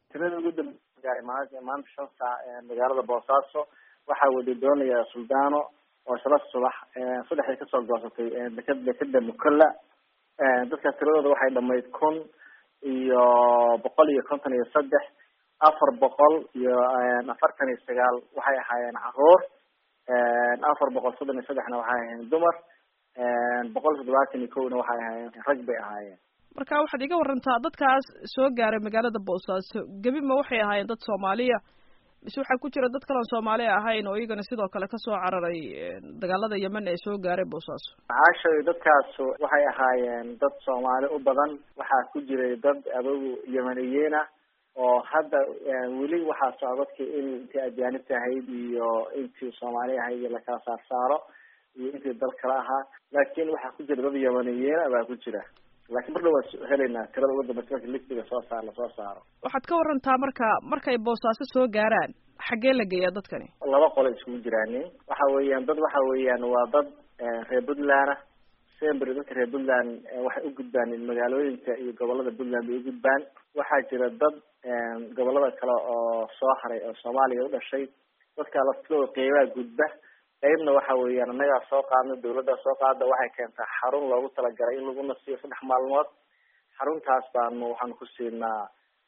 tirada ugu dambeysay maanta 5 saac magaalada Boosaaso waxaa wada doonaya Suldano oo shala subax saddexdii ka soo goosatay dekada Mukalla dadka tiradooda waxay dhamayd 1,153 449 waxay ahaayeen caruur 433 na waxay ahaayeen dumar 171 na waxay ahaayeen rag bay ahaayeen. marka waxaad iga warantaa dadkaas soo gaaray magaalada Boosaaso gabi ma waxay ahaayeen dad Soomaaliya mise waxa ku jira dad kale Soomaali ahayn oo iyagana sidoo kale ka soo cararay dagaalada Yemen ee soo gaaray Boosaaso? caashay dadkaas waxay ahaayeen dad Soomaali u badan waxaa ku jiray dad adogu Yemeniyiin ah oo hadda weli waxaa socodkii intii ajaanib ahayd iyo intii Soomaali ahayd la kala saaro iyo intii dal kale ahaa laakiin waxaa ku jira dad Yemeniyiin baa ku jira laakiin marna waa helayna tirada ugu dambaysa listiga soo saaro. waxaad ka warantaa markay Boosaaso soo gaaraan xagee la geeyaa dadkani? laba qolo isugu jiraan waxa weeyaan waa dad reer Puntland Sembri dadka reer Puntland waxay u gudbaan magaalooyinka iyo gobolada Puntland ay u gudbaan waxaa jira dad gobolada kale oo soo haray oo Soomaaliya u dhashay dadka laftooda qeybaha gudba qaybna waxa weeyaan anaga soo qaadna dawladda soo qaada waxay keentaa xarun loogu talagalay in lagu nasiyo 3 maalmood xaruntaas waxaan ku siinaa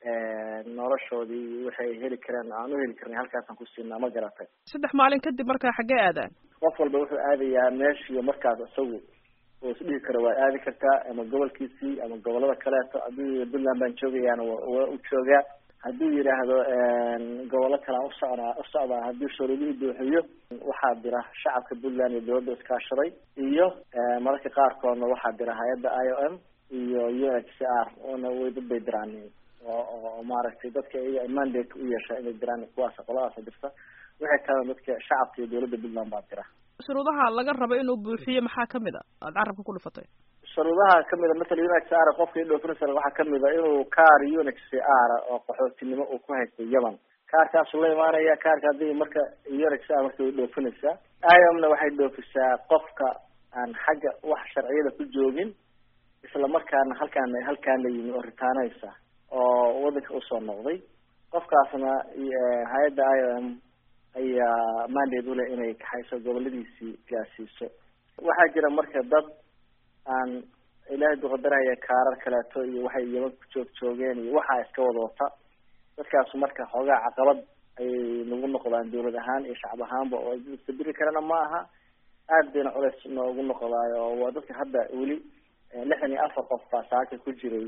noloshoodii waxay heli kareen aan u heli karnay halkaasaan ku siinaa ma garatay 3 maalin kadib markaa xagee aadaan? qof walba wuxuu aadayaa meeshii markaas isagu oo isdhihi karo waa aadi kartaa ama gobolkiisii ama gobolada kaleeto haddii Puntland baan joogayaana waa u joogaa hadduu yiraahdo gobolo kale u socdaa haddii shuruudihii buuxiyo waxaa dira shacabka Puntland iyo dawladda iskaashaday iyo mararka qaarkoodna waxaa dira hay'adda IOM iyo UNHCR oo way dad bay diraan oo maaragtay dadka ay mandate u yeeshay inay diraan kuwaas qoladaas dirta waxay kala dadka shacabka iyo dawladda Puntland baa dira. shuruudaha laga rabo inuu buuxiyo maxaa kamid ah aad carabka ku dhufatay? shuruudaha kamid ah mesela UNHCR qofkii dhoofinaysa waxaa kamid ah inuu kaar UNHCR oo qaxootinimo uu ku haysto Yemen kaarkaas la imaanaya kaarka hadii marka UNHCR markay dhoofinaysa IOMna waxay dhoofisaa qofka aan xagga wax sharciyada ku joogin isla markaana halkaan la yimi oo ritaanaysa oo wadanka u soo noqday qofkaasna hay'adda IOM ayaa mandate u leh inay kaxayso goboladiisii gaarsiiso. waxaa jira marka dad aan ilaahay duqadaraya kaarar kaleeto iyo waxay Yemen ku joogeen iyo waxa iska wada dadkaas marka xoogaa caqabad ay nagu noqdaan dawlad ahaan iyo shacab ahaanba oo isbedeli karana ma aha aad bayna culays noogu noqdaayo waa dadka hadda weli 64 qof baa saaka ku jiray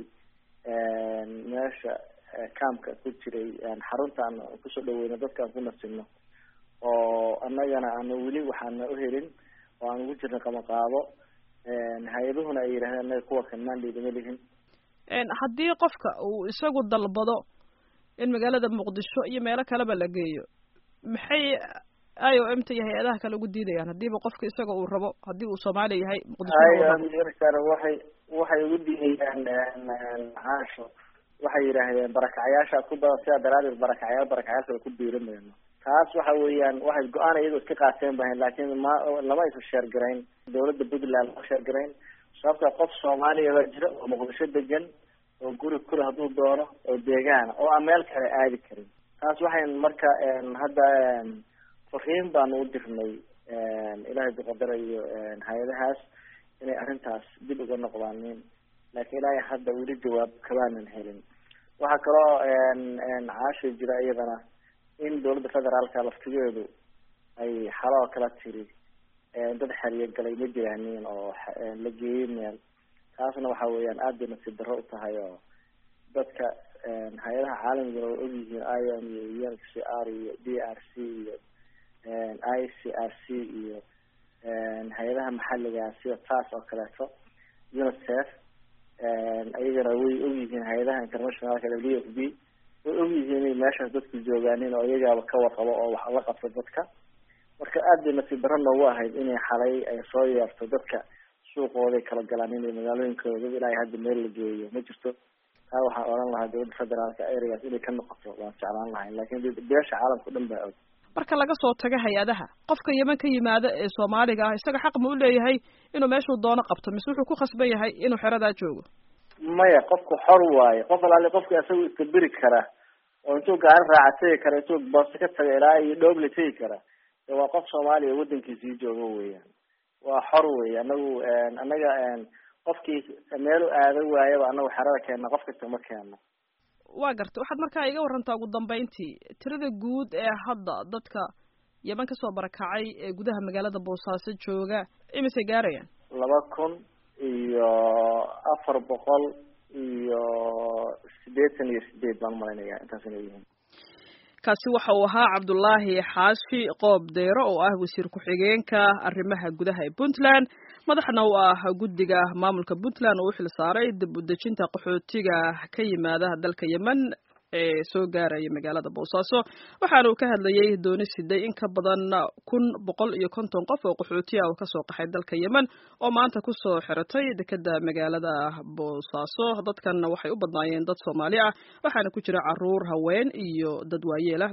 meesha campka ku jiray xaruntaan kusoo dhaweyna dadkaan ku nasino oo annagana aan weli waxaan u helin oo aan ugu jirnay qabanqaabo hay'aduhuna ay yiraahdeen anaga kuwa kan mandate ma lihin. haddii qofka uu isagu dalbado in magaalada Muqdisho iyo meelo kaleba la geeyo maxay IOM ta iyo hay'adaha kale ugu diidayaan hadiiba qofka isaga uu rabo hadii uu Soomaali yahay Muqdisho waxay ugu diidayaan caasho waxay yiraahdeen barakacayaasha ku badan sida daraadid barakacayaasha ku biirinayno taas waxa weeyaan waxay go'aan iyagu iska qaateen baahan laakiin lama isu share gareyn dawladda Puntland ma share gareyn sababta qof Soomaaliya jira oo Muqdisho degan oo guri kule haduu doono oo deegaan oo aan meel kale aadi karin taas waxay marka hadda fariin baan u dirnay ilaahay qadarayo hay'adahaas inay arrintaas dib uga noqdaan laakiin ilaahay hadda weli jawaab kabaanan helin. waxa kaloo caashay jira iyadana in dawladda federaalka laftigeedu ay xaloo kala tiri dad xariir galay ma jiraan oo la geeyay meel taasna waxa weeyaan aad bay nasiib darro u tahay oo dadka hay'adaha caalamiga oo ogyihiin IOM iyo UNHCR iyo DRC iyo ICRC iyo hay'adaha maxalliga sida taas oo kaleeto UNICEF ayagana way ogyihiin hay'adaha internationalka WFP way ogyihiin meeshaas dadku joogaan oo iyagaaba ka warqabo oo wax la qabto dadka marka aad bay nasiib darro noogu ahayd inay xalay ay soo yeerto dadka suuqooda kala galaan inay magaalooyinkooda ilaa hadda meel la geeyo ma jirto taa waxaan oran lahaa dawladda federaalka areas inay ka noqoto waan jeclaan lahayn laakiin beesha caalamka dhan baa og. marka laga soo tago hay'adaha qofka Yemen ka yimaada ee Soomaaliga ah isaga xaq ma u leeyahay inuu meeshuu doono qabto mise wuxuu ku khasban yahay inuu xeradaa joogo? maya qofku xor waaye qof alaale qofka isagu iska biri kara oo intuu gaari raaca tegi kara, intuu boosto ka taga ilaa iyo Dhoble tegi kara, waa qof Soomaaliya wadankiisii jooga weeyaan. waa xor weey anaga qofkii meel aado waayaba anagu xarada keena qof kasta ma keeno. waa gartay. waxaad markaa iga warantaa ugu dambeyntii tirada guud ee hadda dadka Yemen ka soo barakacay ee gudaha magaalada Boosaaso jooga imise gaarayaan? 2,488 baan malaynayaa intaas inay yihiin. kaasi waxa uu ahaa Cabdullaahi Xaashi Qoob Deero oo ah wasiir ku-xigeenka arrimaha gudaha ee Puntland, madaxna uu ah guddiga maamulka Puntland oo u xil saaray dib u dejinta qaxootiga ka yimaada dalka Yemen ee soo gaaraya magaalada Boosaaso. waxaana uu ka hadlayay dooni siday in ka badan 150 qof oo qaxooti ah oo ka soo qaxay dalka Yemen oo maanta ku soo xiratay dekedda magaalada Boosaaso. dadkan waxay u badnaayeen dad Soomaali ah, waxaana ku jira caruur, haween iyo dad waayeel ah.